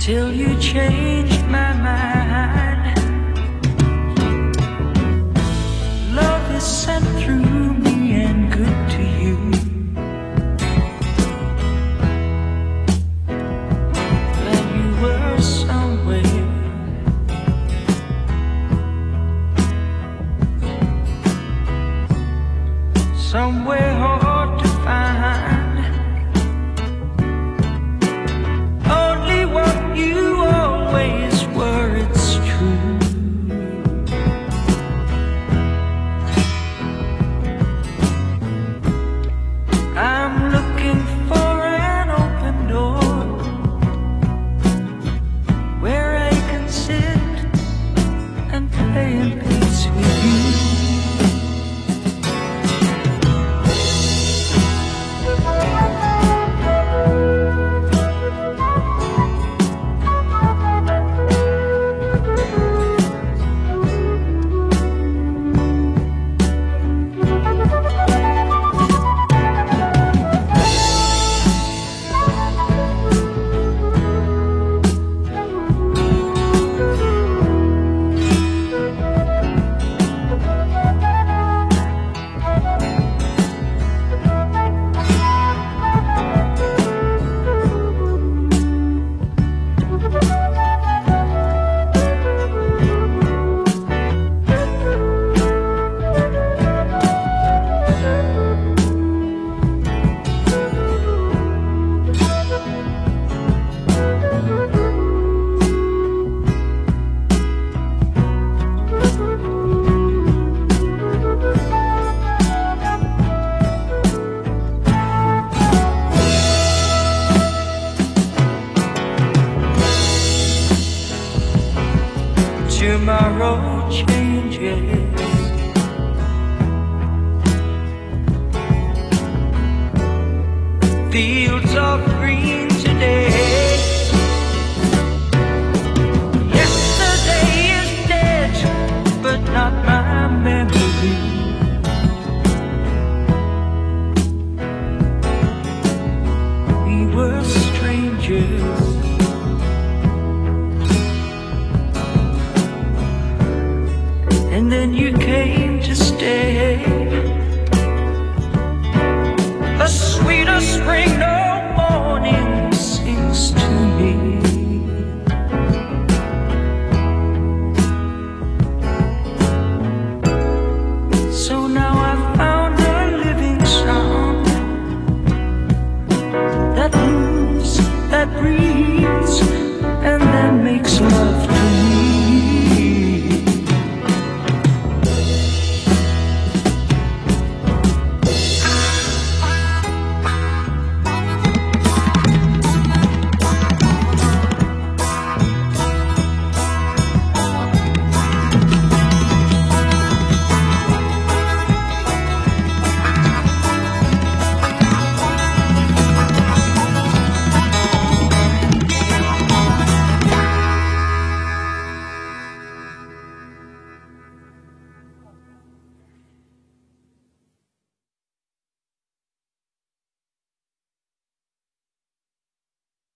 till you changed my mind. Love is sent through me and good to you. That you were somewhere hard to find. Only what you always were, it's true. I'm looking for an open door where I can sit and play in peace with you. Tomorrow changes. Fields are green today. Yesterday is dead, but not my memory. We were strangers, and then you came to stay. A sweeter spring.